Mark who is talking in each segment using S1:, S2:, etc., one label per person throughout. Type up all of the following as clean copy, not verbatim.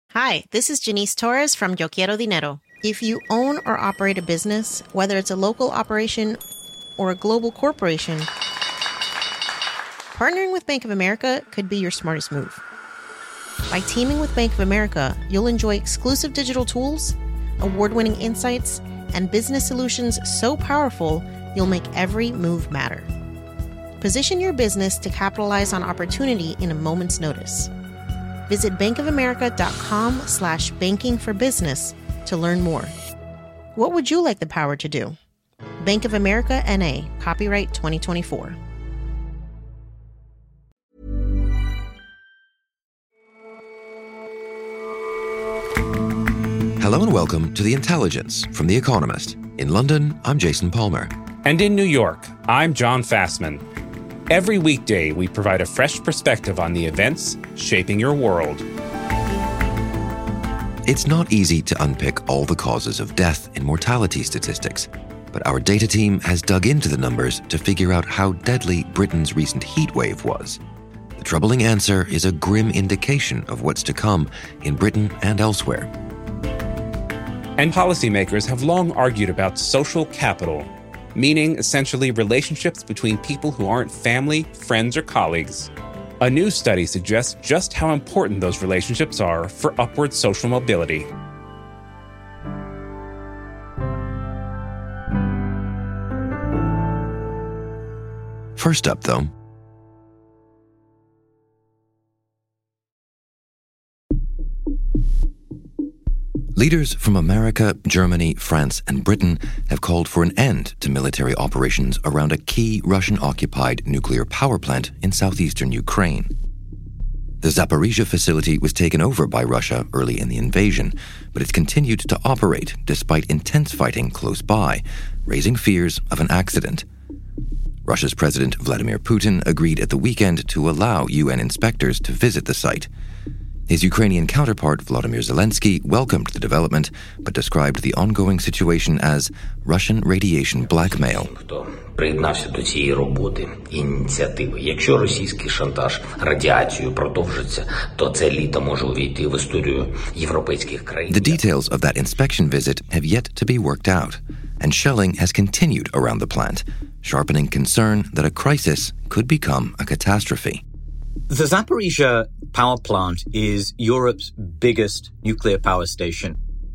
S1: Hi, this is Janice Torres from Yo Quiero Dinero. If you own or operate a business, whether it's a local operation or a global corporation, partnering with Bank of America could be your smartest move. By teaming with Bank of America, you'll enjoy exclusive digital tools, award-winning insights, and business solutions so powerful, you'll make every move matter. Position your business to capitalize on opportunity in a moment's notice. Visit bankofamerica.com/bankingforbusiness to learn more. What would you like the power to do? Bank of America N.A., copyright 2024.
S2: Hello and welcome to The Intelligence from The Economist. In London, I'm Jason Palmer.
S3: And in New York, I'm John Fassman. Every weekday, we provide a fresh perspective on the events shaping your world.
S2: It's not easy to unpick all the causes of death in mortality statistics, but our data team has dug into the numbers to figure out how deadly Britain's recent heat wave was. The troubling answer is a grim indication of what's to come in Britain and elsewhere.
S3: And policymakers have long argued about social capital, meaning essentially relationships between people who aren't family, friends, or colleagues. A new study suggests just how important those relationships are for upward social mobility.
S2: First up, though, leaders from America, Germany, France, and Britain have called for an end to military operations around a key Russian-occupied nuclear power plant in southeastern Ukraine. The Zaporizhzhia facility was taken over by Russia early in the invasion, but it's continued to operate despite intense fighting close by, raising fears of an accident. Russia's President Vladimir Putin agreed at the weekend to allow UN inspectors to visit the site. His Ukrainian counterpart, Volodymyr Zelensky, welcomed the development, but described the ongoing situation as Russian radiation blackmail.
S4: Приєднався до цієї роботи, ініціативи. Якщо російський шантаж радіацією продовжиться, то це літо може увійти в історію європейських країн.
S2: The details of that inspection visit have yet to be worked out, and shelling has continued around the plant, sharpening concern that a crisis could become a catastrophe.
S5: The Zaporizhzhia power plant is Europe's biggest nuclear power station.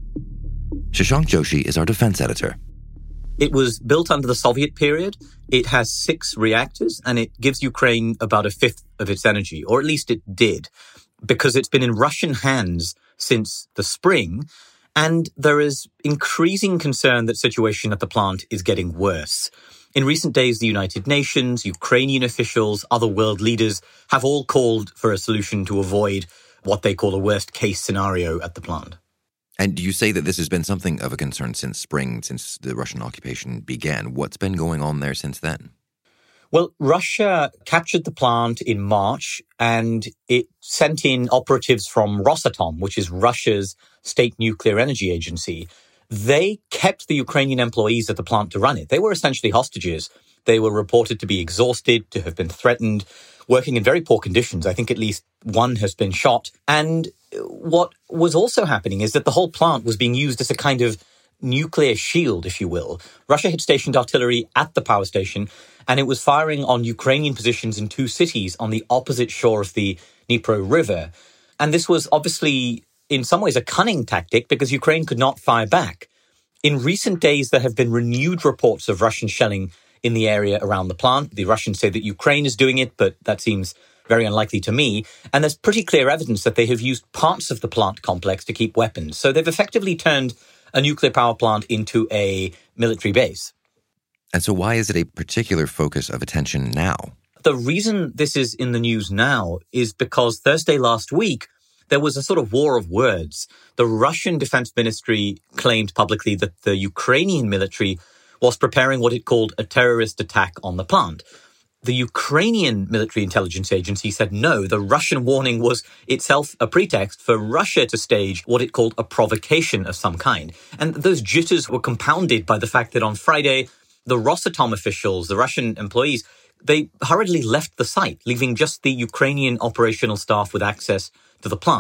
S2: Shashank Joshi is our defense editor.
S5: It was built under the Soviet period. It has 6 reactors, and it gives Ukraine about a fifth of its energy, or at least it did, because it's been in Russian hands since the spring, and there is increasing concern that the situation at the plant is getting worse. In recent days, the United Nations, Ukrainian officials, other world leaders have all called for a solution to avoid what they call a worst-case scenario at the plant.
S2: And you say that this has been something of a concern since spring, since the Russian occupation began. What's been going on there since then?
S5: Well, Russia captured the plant in March, and it sent in operatives from Rosatom, which is Russia's state nuclear energy agency. They kept the Ukrainian employees at the plant to run it. They were essentially hostages. They were reported to be exhausted, to have been threatened, working in very poor conditions. I think at least one has been shot. And what was also happening is that the whole plant was being used as a kind of nuclear shield, if you will. Russia had stationed artillery at the power station, and it was firing on Ukrainian positions in 2 cities on the opposite shore of the Dnipro River. And this was obviously, in some ways, a cunning tactic because Ukraine could not fire back. In recent days, there have been renewed reports of Russian shelling in the area around the plant. The Russians say that Ukraine is doing it, but that seems very unlikely to me. And there's pretty clear evidence that they have used parts of the plant complex to keep weapons. So they've effectively turned a nuclear power plant into a military base.
S2: And so why is it a particular focus of attention now?
S5: The reason this is in the news now is because Thursday last week, there was a sort of war of words. The Russian Defense Ministry claimed publicly that the Ukrainian military was preparing what it called a terrorist attack on the plant. The Ukrainian military intelligence agency said no, the Russian warning was itself a pretext for Russia to stage what it called a provocation of some kind. And those jitters were compounded by the fact that on Friday, the Rosatom officials, the Russian employees, they hurriedly left the site, leaving just the Ukrainian operational staff with access to the plant.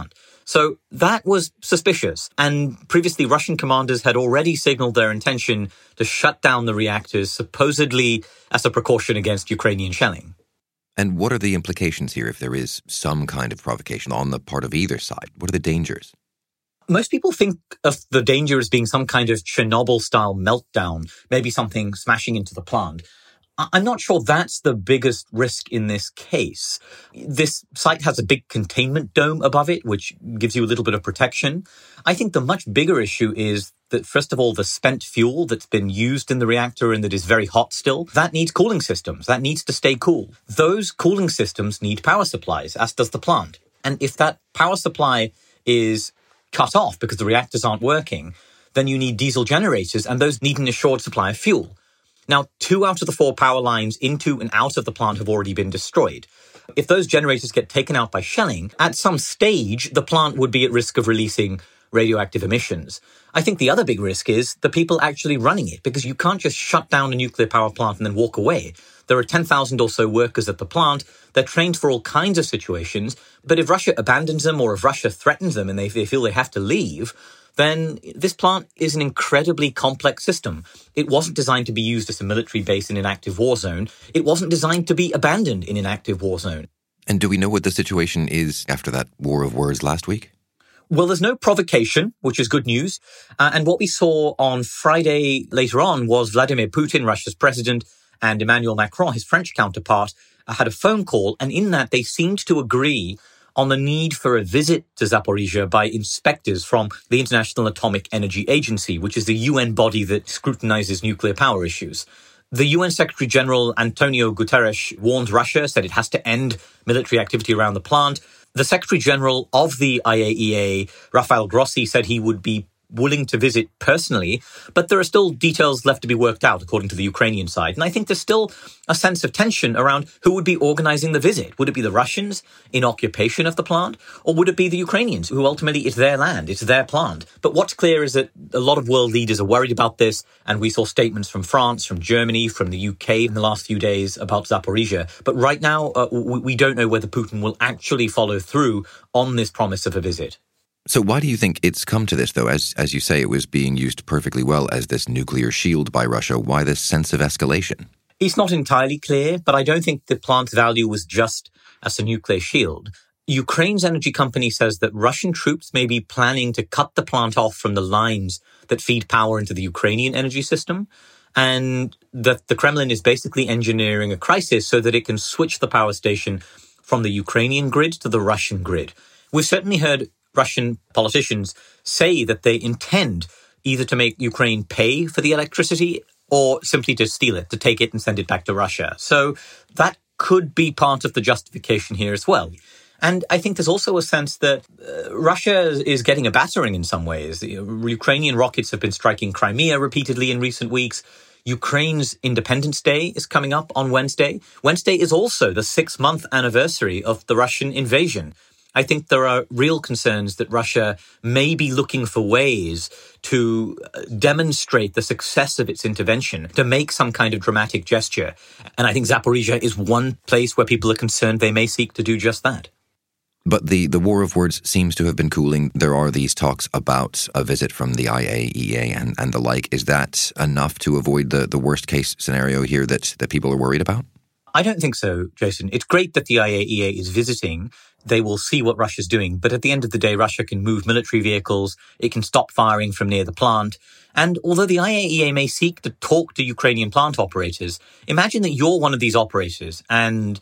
S5: So that was suspicious. And previously, Russian commanders had already signaled their intention to shut down the reactors, supposedly as a precaution against Ukrainian shelling.
S2: And what are the implications here if there is some kind of provocation on the part of either side? What are the dangers?
S5: Most people think of the danger as being some kind of Chernobyl-style meltdown, maybe something smashing into the plant. I'm not sure that's the biggest risk in this case. This site has a big containment dome above it, which gives you a little bit of protection. I think the much bigger issue is that, first of all, the spent fuel that's been used in the reactor and that is very hot still, that needs cooling systems. That needs to stay cool. Those cooling systems need power supplies, as does the plant. And if that power supply is cut off because the reactors aren't working, then you need diesel generators, and those need an assured supply of fuel. Now, 2 out of the 4 power lines into and out of the plant have already been destroyed. If those generators get taken out by shelling, at some stage, the plant would be at risk of releasing radioactive emissions. I think the other big risk is the people actually running it, because you can't just shut down a nuclear power plant and then walk away. There are 10,000 or so workers at the plant. They're trained for all kinds of situations. But if Russia abandons them, or if Russia threatens them and they feel they have to leave, then this plant is an incredibly complex system. It wasn't designed to be used as a military base in an active war zone. It wasn't designed to be abandoned in an active war zone.
S2: And do we know what the situation is after that war of words last week?
S5: Well, there's no provocation, which is good news. And what we saw on Friday later on was Vladimir Putin, Russia's president, and Emmanuel Macron, his French counterpart, had a phone call. And in that, they seemed to agree on the need for a visit to Zaporizhzhia by inspectors from the International Atomic Energy Agency, which is the UN body that scrutinizes nuclear power issues. The UN Secretary General Antonio Guterres warned Russia, said it has to end military activity around the plant. The Secretary General of the IAEA, Rafael Grossi, said he would be willing to visit personally, but there are still details left to be worked out, according to the Ukrainian side. And I think there's still a sense of tension around who would be organizing the visit. Would it be the Russians in occupation of the plant, or would it be the Ukrainians, who ultimately it's their land, it's their plant? But what's clear is that a lot of world leaders are worried about this, and we saw statements from France, from Germany, from the UK in the last few days about Zaporizhzhia. But right now, we don't know whether Putin will actually follow through on this promise of a visit.
S2: So why do you think it's come to this, though? As you say, it was being used perfectly well as this nuclear shield by Russia. Why this sense of escalation?
S5: It's not entirely clear, but I don't think the plant's value was just as a nuclear shield. Ukraine's energy company says that Russian troops may be planning to cut the plant off from the lines that feed power into the Ukrainian energy system, and that the Kremlin is basically engineering a crisis so that it can switch the power station from the Ukrainian grid to the Russian grid. We've certainly heard Russian politicians say that they intend either to make Ukraine pay for the electricity or simply to steal it, to take it and send it back to Russia. So that could be part of the justification here as well. And I think there's also a sense that Russia is getting a battering in some ways. Ukrainian rockets have been striking Crimea repeatedly in recent weeks. Ukraine's Independence Day is coming up on Wednesday. Wednesday is also the 6-month anniversary of the Russian invasion. I think there are real concerns that Russia may be looking for ways to demonstrate the success of its intervention, to make some kind of dramatic gesture. And I think Zaporizhzhia is one place where people are concerned they may seek to do just that.
S2: But the war of words seems to have been cooling. There are these talks about a visit from the IAEA and the like. Is that enough to avoid the worst case scenario here that people are worried about?
S5: I don't think so, Jason. It's great that the IAEA is visiting. They will see what Russia's doing. But at the end of the day, Russia can move military vehicles. It can stop firing from near the plant. And although the IAEA may seek to talk to Ukrainian plant operators, imagine that you're one of these operators and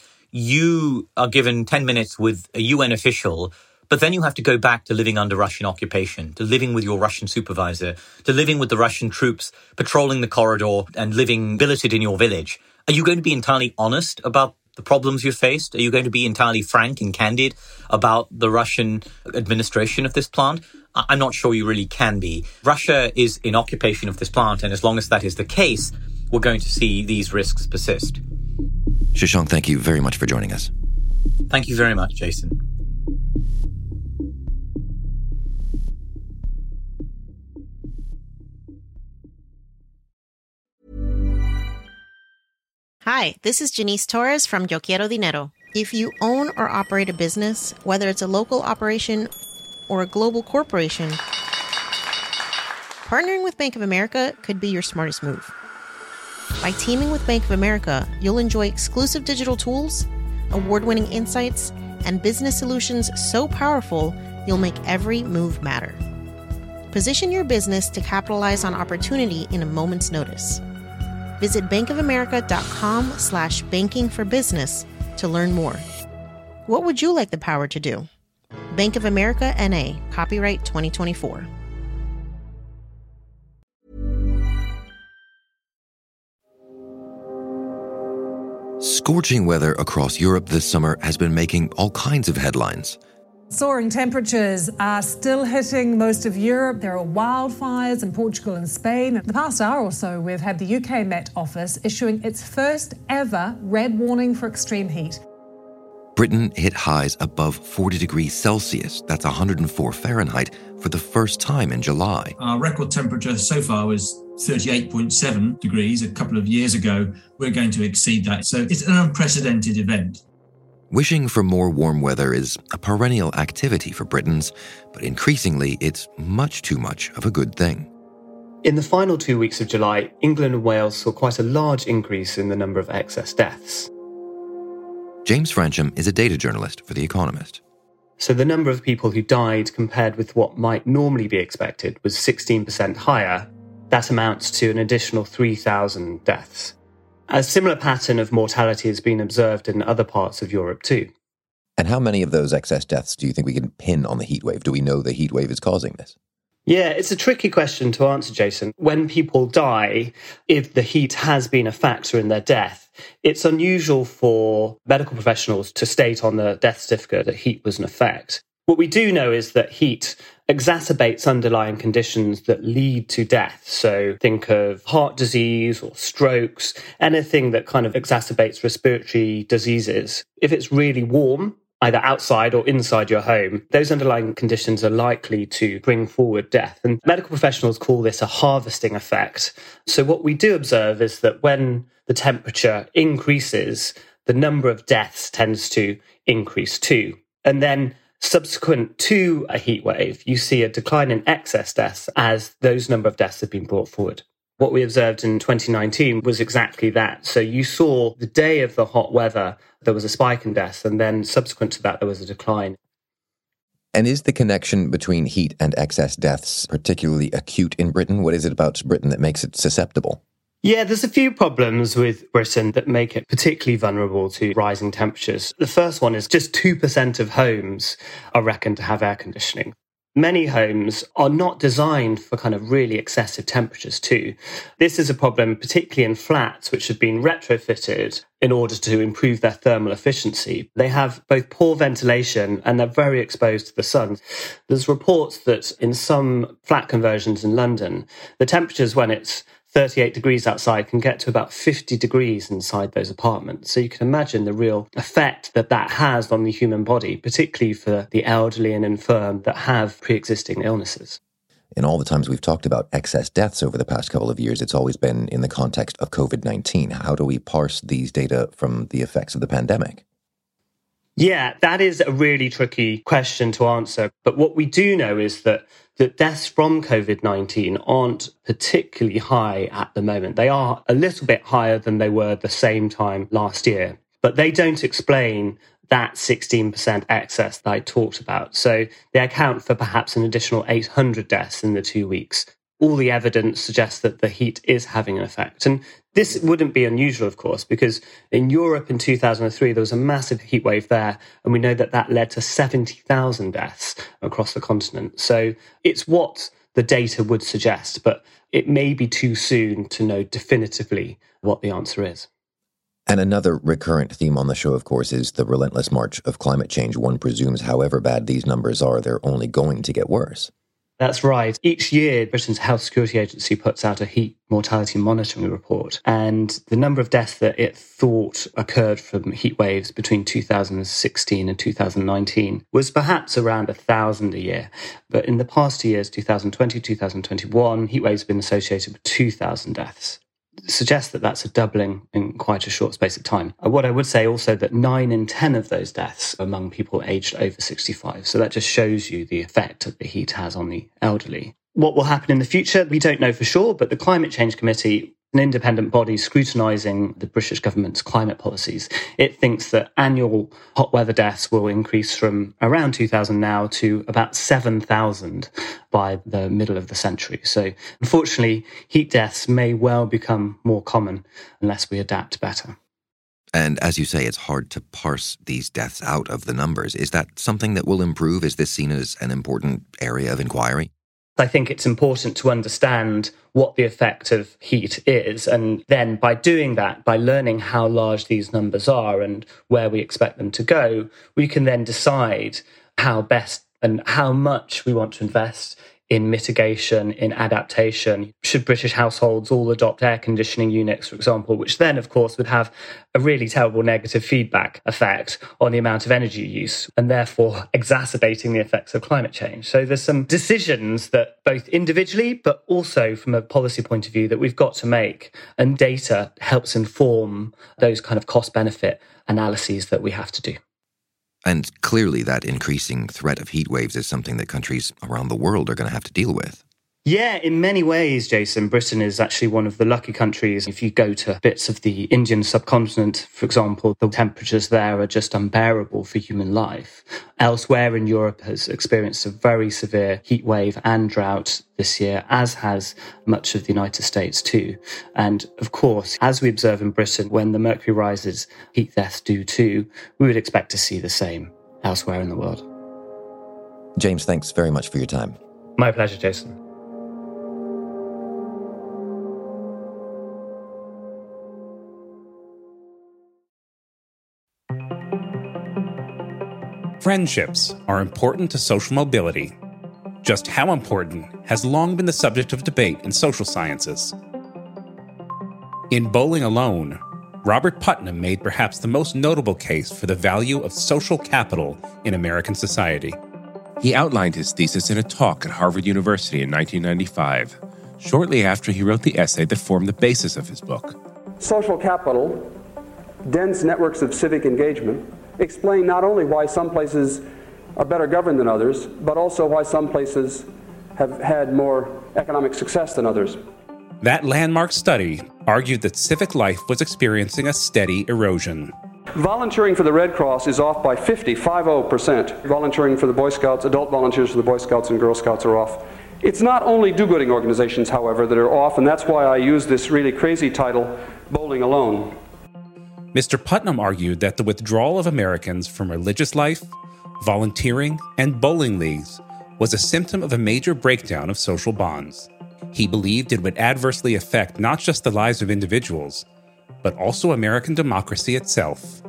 S5: you are given 10 minutes with a UN official, but then you have to go back to living under Russian occupation, to living with your Russian supervisor, to living with the Russian troops patrolling the corridor and living billeted in your village. Are you going to be entirely honest about the problems you faced? Are you going to be entirely frank and candid about the Russian administration of this plant? I'm not sure you really can be. Russia is in occupation of this plant, and as long as that is the case, we're going to see these risks persist.
S2: Shashank, thank you very much for joining us.
S5: Thank you very much, Jason.
S1: Hi, this is Janice Torres from Yo Quiero Dinero. If you own or operate a business, whether it's a local operation or a global corporation, partnering with Bank of America could be your smartest move. By teaming with Bank of America, you'll enjoy exclusive digital tools, award-winning insights, and business solutions so powerful you'll make every move matter. Position your business to capitalize on opportunity in a moment's notice. Visit bankofamerica.com/bankingforbusiness to learn more. What would you like the power to do? Bank of America N.A., copyright 2024.
S2: Scorching weather across Europe this summer has been making all kinds of headlines.
S6: Soaring temperatures are still hitting most of Europe. There are wildfires in Portugal and Spain. In the past hour or so, we've had the UK Met Office issuing its first ever red warning for extreme heat.
S2: Britain hit highs above 40 degrees Celsius, that's 104 Fahrenheit, for the first time in July.
S7: Our record temperature so far was 38.7 degrees a couple of years ago. We're going to exceed that. So it's an unprecedented event.
S2: Wishing for more warm weather is a perennial activity for Britons, but increasingly it's much too much of a good thing.
S8: In the final 2 weeks of July, England and Wales saw quite a large increase in the number of excess deaths.
S2: James Francham is a data journalist for The Economist.
S8: So the number of people who died compared with what might normally be expected was 16% higher. That amounts to an additional 3,000 deaths. A similar pattern of mortality has been observed in other parts of Europe too.
S2: And how many of those excess deaths do you think we can pin on the heatwave? Do we know the heatwave is causing this?
S8: Yeah, it's a tricky question to answer, Jason. When people die, if the heat has been a factor in their death, it's unusual for medical professionals to state on the death certificate that heat was an effect. What we do know is that heat exacerbates underlying conditions that lead to death. So think of heart disease or strokes, anything that kind of exacerbates respiratory diseases. If it's really warm, either outside or inside your home, those underlying conditions are likely to bring forward death. And medical professionals call this a harvesting effect. So what we do observe is that when the temperature increases, the number of deaths tends to increase too. And then subsequent to a heat wave, you see a decline in excess deaths as those number of deaths have been brought forward. What we observed in 2019 was exactly that. So you saw the day of the hot weather, there was a spike in deaths, and then subsequent to that, there was a decline.
S2: And is the connection between heat and excess deaths particularly acute in Britain? What is it about Britain that makes it susceptible?
S8: Yeah, there's a few problems with Britain that make it particularly vulnerable to rising temperatures. The first one is just 2% of homes are reckoned to have air conditioning. Many homes are not designed for kind of really excessive temperatures too. This is a problem particularly in flats which have been retrofitted in order to improve their thermal efficiency. They have both poor ventilation and they're very exposed to the sun. There's reports that in some flat conversions in London, the temperatures when it's 38 degrees outside can get to about 50 degrees inside those apartments. So you can imagine the real effect that that has on the human body, particularly for the elderly and infirm that have pre-existing illnesses.
S2: In all the times we've talked about excess deaths over the past couple of years, it's always been in the context of COVID-19. How do we parse these data from the effects of the pandemic?
S8: Yeah, that is a really tricky question to answer. But what we do know is that deaths from COVID-19 aren't particularly high at the moment. They are a little bit higher than they were the same time last year, but they don't explain that 16% excess that I talked about. So they account for perhaps an additional 800 deaths in the 2 weeks. All the evidence suggests that the heat is having an effect. And this wouldn't be unusual, of course, because in Europe in 2003, there was a massive heat wave there. And we know that that led to 70,000 deaths across the continent. So it's what the data would suggest, but it may be too soon to know definitively what the answer is.
S2: And another recurrent theme on the show, of course, is the relentless march of climate change. One presumes however bad these numbers are, they're only going to get worse.
S8: That's right. Each year, Britain's Health Security Agency puts out a heat mortality monitoring report. And the number of deaths that it thought occurred from heat waves between 2016 and 2019 was perhaps around 1,000 a year. But in the past 2 years, 2020, 2021, heat waves have been associated with 2,000 deaths. suggests that that's a doubling in quite a short space of time. What I would say also that 9 in 10 of those deaths are among people aged over 65. So that just shows you the effect that the heat has on the elderly. What will happen in the future, we don't know for sure, but the Climate Change Committee, an independent body scrutinising the British government's climate policies, it thinks that annual hot weather deaths will increase from around 2,000 now to about 7,000 by the middle of the century. So unfortunately, heat deaths may well become more common unless we adapt better.
S2: And as you say, it's hard to parse these deaths out of the numbers. Is that something that will improve? Is this seen as an important area of inquiry?
S8: I think it's important to understand what the effect of heat is. And then by doing that, by learning how large these numbers are and where we expect them to go, we can then decide how best and how much we want to invest in mitigation, in adaptation. Should British households all adopt air conditioning units, for example, which then, of course, would have a really terrible negative feedback effect on the amount of energy use and therefore exacerbating the effects of climate change. So there's some decisions that both individually, but also from a policy point of view that we've got to make. And data helps inform those kind of cost-benefit analyses that we have to do.
S2: And clearly that increasing threat of heat waves is something that countries around the world are going to have to deal with.
S8: Yeah, in many ways, Jason, Britain is actually one of the lucky countries. If you go to bits of the Indian subcontinent, for example, the temperatures there are just unbearable for human life. Elsewhere in Europe has experienced a very severe heat wave and drought this year, as has much of the United States too. And of course, as we observe in Britain, when the mercury rises, heat deaths do too. We would expect to see the same elsewhere in the world.
S2: James, thanks very much for your time.
S8: My pleasure, Jason.
S3: Friendships are important to social mobility. Just how important has long been the subject of debate in social sciences. In Bowling Alone, Robert Putnam made perhaps the most notable case for the value of social capital in American society.
S9: He outlined his thesis in a talk at Harvard University in 1995, shortly after he wrote the essay that formed the basis of his book.
S10: Social capital, dense networks of civic engagement, explain not only why some places are better governed than others, but also why some places have had more economic success than others.
S3: That landmark study argued that civic life was experiencing a steady erosion.
S10: Volunteering for the Red Cross is off by 50%. Volunteering for the Boy Scouts, adult volunteers for the Boy Scouts and Girl Scouts are off. It's not only do-gooding organizations, however, that are off, and that's why I use this really crazy title, Bowling Alone.
S3: Mr. Putnam argued that the withdrawal of Americans from religious life, volunteering, and bowling leagues was a symptom of a major breakdown of social bonds. He believed it would adversely affect not just the lives of individuals, but also American democracy itself.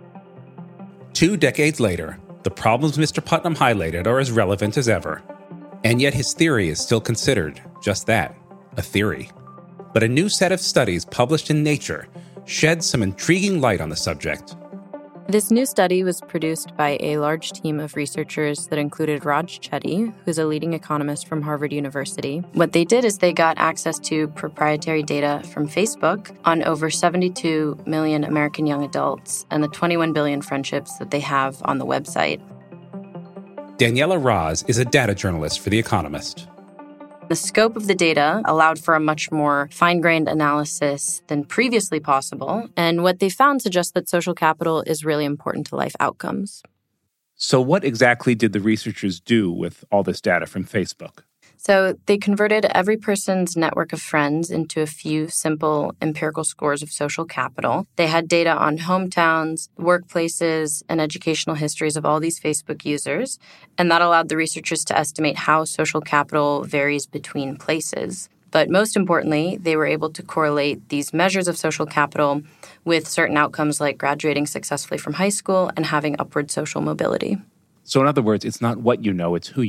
S3: 2 decades later, the problems Mr. Putnam highlighted are as relevant as ever. And yet his theory is still considered just that, a theory. But a new set of studies published in Nature shed some intriguing light on the subject.
S11: This new study was produced by a large team of researchers that included Raj Chetty, who's a leading economist from Harvard University. What they did is they got access to proprietary data from Facebook on over 72 million American young adults and the 21 billion friendships that they have on the website.
S3: Daniela Raz is a data journalist for The Economist.
S11: The scope of the data allowed for a much more fine-grained analysis than previously possible, and what they found suggests that social capital is really important to life outcomes.
S9: So what exactly did the researchers do with all this data from Facebook?
S11: So they converted every person's network of friends into a few simple empirical scores of social capital. They had data on hometowns, workplaces, and educational histories of all these Facebook users, and that allowed the researchers to estimate how social capital varies between places. But most importantly, they were able to correlate these measures of social capital with certain outcomes like graduating successfully from high school and having upward social mobility.
S9: So in other words, it's not what you know, it's who you know.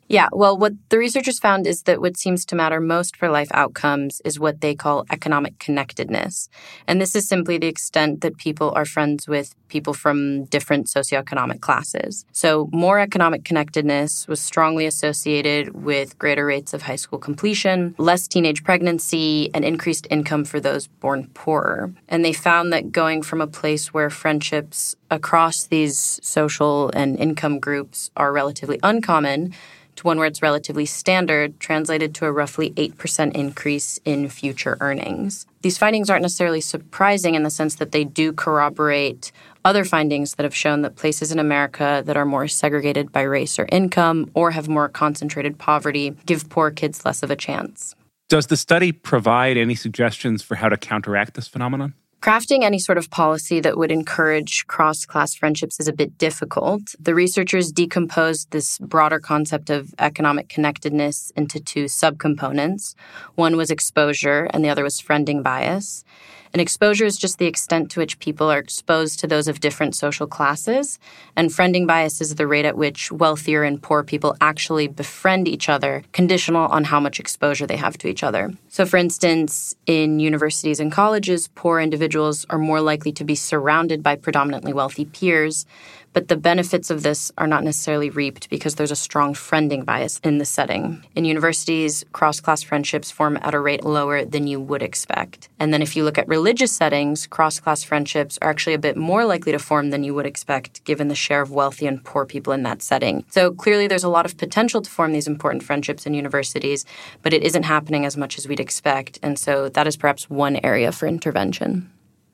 S11: Yeah, well, what the researchers found is that what seems to matter most for life outcomes is what they call economic connectedness. And this is simply the extent that people are friends with people from different socioeconomic classes. So more economic connectedness was strongly associated with greater rates of high school completion, less teenage pregnancy, and increased income for those born poorer. And they found that going from a place where friendships across these social and income groups are relatively uncommon to one where it's relatively standard translated to a roughly 8% increase in future earnings. These findings aren't necessarily surprising in the sense that they do corroborate other findings that have shown that places in America that are more segregated by race or income or have more concentrated poverty give poor kids less of a chance.
S3: Does the study provide any suggestions for how to counteract this phenomenon?
S11: Crafting any sort of policy that would encourage cross-class friendships is a bit difficult. The researchers decomposed this broader concept of economic connectedness into two subcomponents. One was exposure, and the other was friending bias. And exposure is just the extent to which people are exposed to those of different social classes. And friending bias is the rate at which wealthier and poor people actually befriend each other, conditional on how much exposure they have to each other. So, for instance, in universities and colleges, poor individuals are more likely to be surrounded by predominantly wealthy peers. But the benefits of this are not necessarily reaped because there's a strong friending bias in the setting. In universities, cross-class friendships form at a rate lower than you would expect. And then if you look at religious settings, cross-class friendships are actually a bit more likely to form than you would expect, given the share of wealthy and poor people in that setting. So clearly there's a lot of potential to form these important friendships in universities, but it isn't happening as much as we'd expect. And so that is perhaps one area for intervention.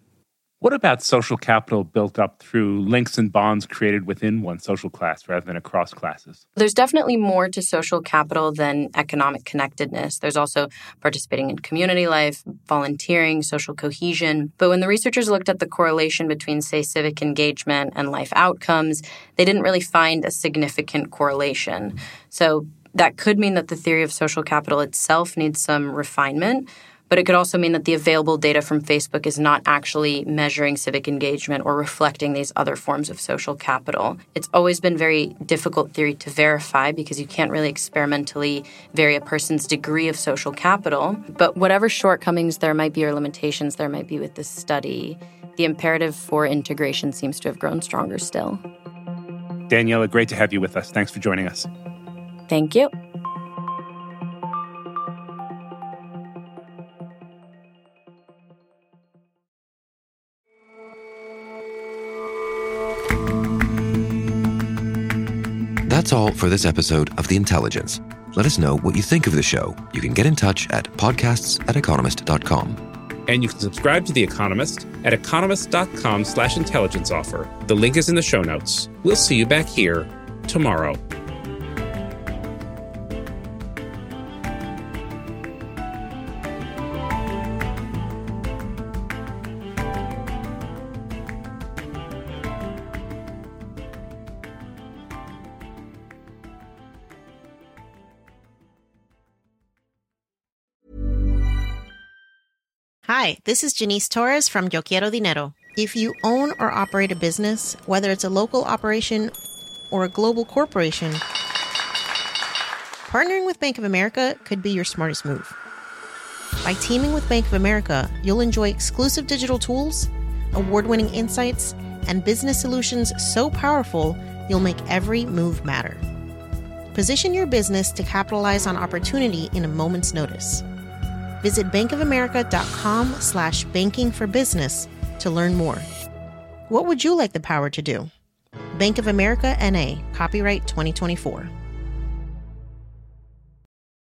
S3: What about social capital built up through links and bonds created within one social class rather than across classes?
S11: There's definitely more to social capital than economic connectedness. There's also participating in community life, volunteering, social cohesion. But when the researchers looked at the correlation between, say, civic engagement and life outcomes, they didn't really find a significant correlation. So that could mean that the theory of social capital itself needs some refinement. But it could also mean that the available data from Facebook is not actually measuring civic engagement or reflecting these other forms of social capital. It's always been very difficult theory to verify because you can't really experimentally vary a person's degree of social capital. But whatever shortcomings there might be or limitations there might be with this study, the imperative for integration seems to have grown stronger still.
S3: Daniela, great to have you with us. Thanks for joining us.
S11: Thank you.
S2: That's all for this episode of The Intelligence. Let us know what you think of the show. You can get in touch at podcasts@economist.com.
S3: And you can subscribe to The Economist at economist.com/intelligence offer. The link is in the show notes. We'll see you back here tomorrow.
S1: Hi, this is Janice Torres from Yo Quiero Dinero. If you own or operate a business, whether it's a local operation or a global corporation, partnering with Bank of America could be your smartest move. By teaming with Bank of America, you'll enjoy exclusive digital tools, award-winning insights, and business solutions so powerful you'll make every move matter. Position your business to capitalize on opportunity in a moment's notice. Visit bankofamerica.com/bankingforbusiness to learn more. What would you like the power to do? Bank of America, N.A., copyright 2024.